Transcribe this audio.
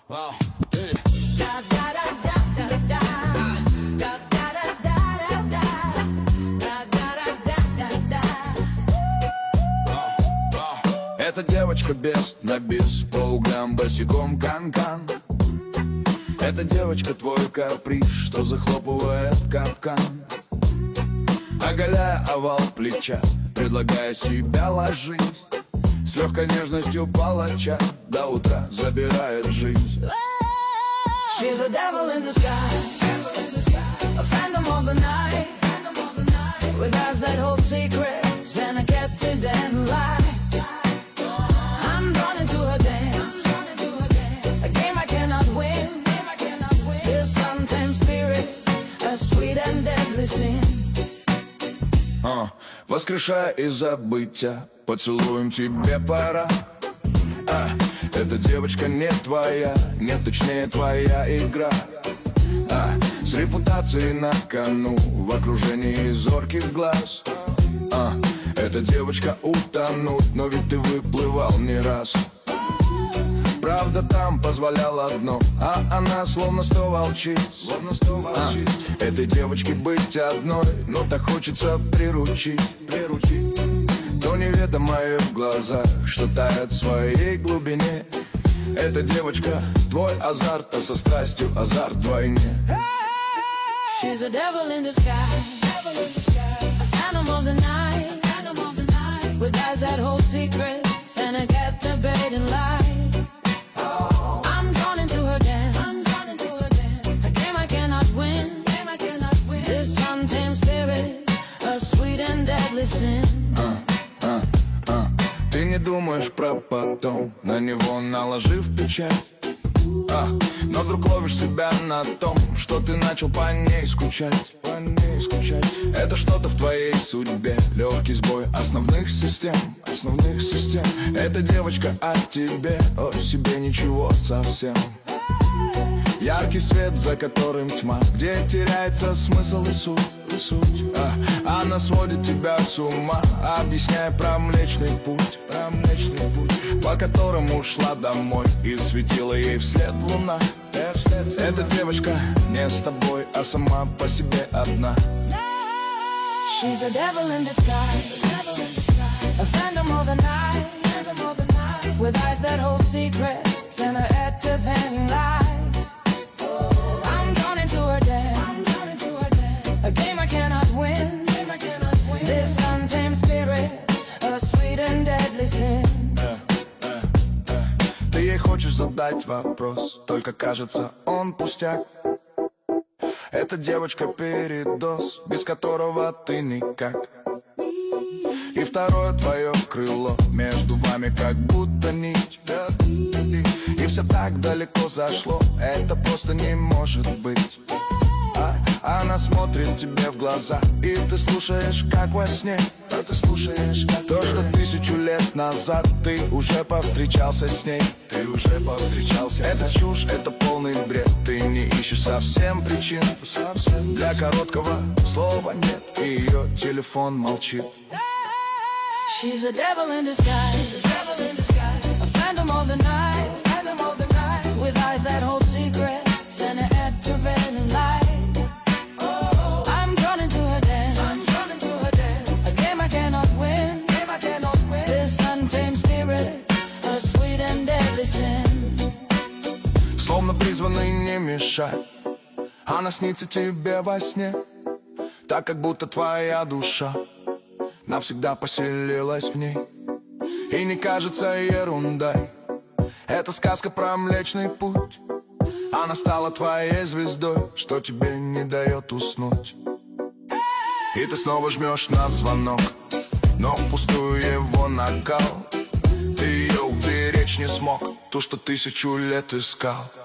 Эта девочка без на бис, по углям босиком кан-кан. Эта девочка твой каприз, что захлопывает капкан, оголяя овал плеча, предлагая себя ложись. С легкой нежностью палача до утра забирает жизнь. She's a devil in the sky, a phantom of the night, with eyes that hold secrets and a captive and lie. I'm drawn into her dance, a game I cannot win. This untamed spirit, a sweet and deadly sin. Воскрешая из забытия, поцелуем тебе пора. Эта девочка не твоя, нет, точнее твоя игра. С репутацией на кону, в окружении зорких глаз. Эта девочка утонут, но ведь ты выплывал не раз. Правда там позволяла одно, а она словно 100 волчиц. Этой девочке быть одной, но так хочется приручить. То неведомое в глазах, что тает в своей глубине. Эта девочка твой азарт, а со страстью азарт вдвойне. She's a devil in the sky, a phantom of the night, with eyes that hold secrets and a captivating light. I'm drawn into her dance, a game I cannot win. This untamed spirit, a sweet and deadly sin. Ты не думаешь про потом, на него наложив печать. Но вдруг ловишь себя на том, что ты начал по ней скучать. Это что-то в твоей судьбе, легкий сбой основных систем. Эта девочка о тебе, о себе ничего совсем. Яркий свет, за которым тьма, где теряется смысл и суть. Она сводит тебя с ума, объясняя про Млечный путь, по которому ушла домой и светила ей вслед луна. Эта девочка не с тобой, а сама по себе одна. She's a devil in the sky, a phantom of the night, with eyes that hold secrets and a activating light. I'm drawn into her dance, a game I cannot win. This untamed spirit, a sweet and deadly sin. Ты ей хочешь задать вопрос, только кажется он пустяк. Эта девочка передоз, без которого ты никак. И второе твое крыло между вами как будто нить. И все так далеко зашло, это просто не может быть. Она смотрит тебе в глаза, и ты слушаешь как во сне. То, что 1000 лет назад ты уже повстречался с ней. Это чушь, это полный бред. Ты не ищешь совсем причин. Для короткого слова нет, и ее телефон молчит. She's a devil in the sky, a phantom of the night, with eyes that hold secrets and an activating light. I'm drawn into her dance, a game I cannot win. This untamed spirit, a sweet and deadly sin. Словно призванный не мешать, она снится тебе во сне, так как будто твоя душа навсегда поселилась в ней. И не кажется ерундой, это сказка про Млечный путь. Она стала твоей звездой, что тебе не дает уснуть. И ты снова жмешь на звонок, но впустую его накал. Ты ее уберечь не смог, ту, что 1000 лет искал.